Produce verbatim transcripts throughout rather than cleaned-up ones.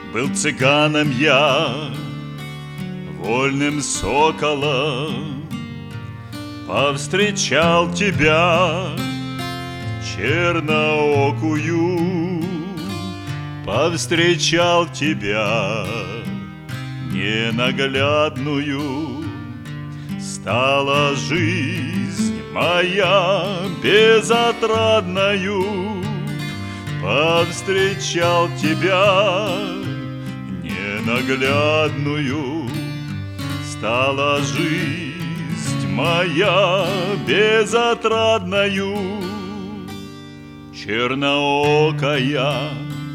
Был цыганом я, вольным соколом, повстречал тебя, черноокую, повстречал тебя, ненаглядную. Стала жизнь моя безотрадною, повстречал тебя, ненаглядную. Стала жизнь моя безотрадною. Черноокая,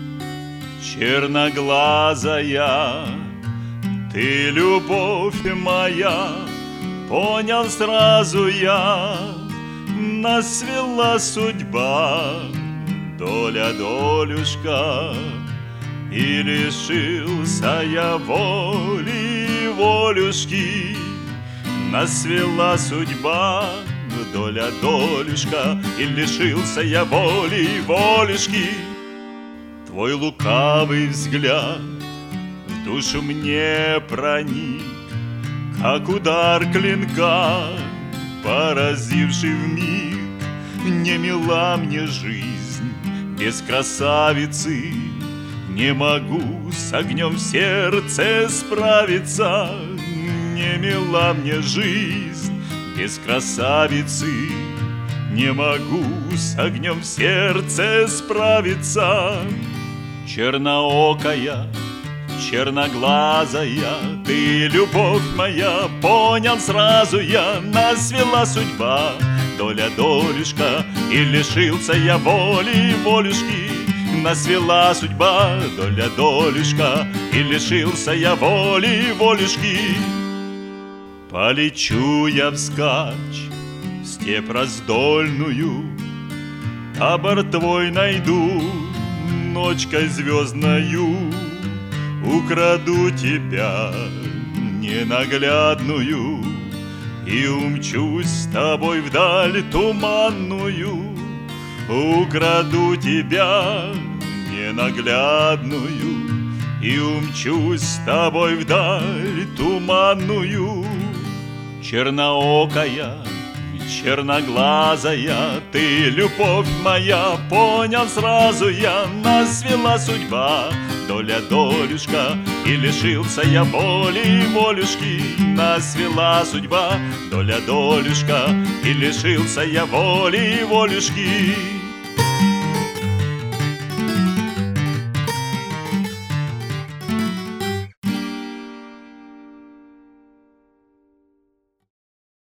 черноглазая, ты, любовь моя, понял сразу я, нас свела судьба, доля, долюшка, и лишился я воли, волюшки. Нас свела судьба, доля, долюшка, и лишился я воли, волюшки. Твой лукавый взгляд в душу мне проник, как удар клинка, поразивший вмиг. Не мила мне жизнь без красавицы, не могу с огнем в сердце справиться. Не мила мне жизнь без красавицы, не могу с огнем в сердце справиться. Черноокая, черноглазая, ты, любовь моя, понял сразу я, нас свела судьба, доля, долюшка, и лишился я воли, волюшки. Нас свела судьба, доля, долюшка, и лишился я воли, волюшки. Полечу я вскачь в степь раздольную, табор твой найду ночкой звездною, украду тебя, ненаглядную, и умчусь с тобой вдаль туманную. Украду тебя, ненаглядную, и умчусь с тобой вдаль туманную. Черноокая, черноглазая, ты, любовь моя, понял сразу я, нас свела судьба, доля, долюшка, и лишился я воли, волюшки. Нас свела судьба, доля, долюшка, и лишился я воли, волюшки.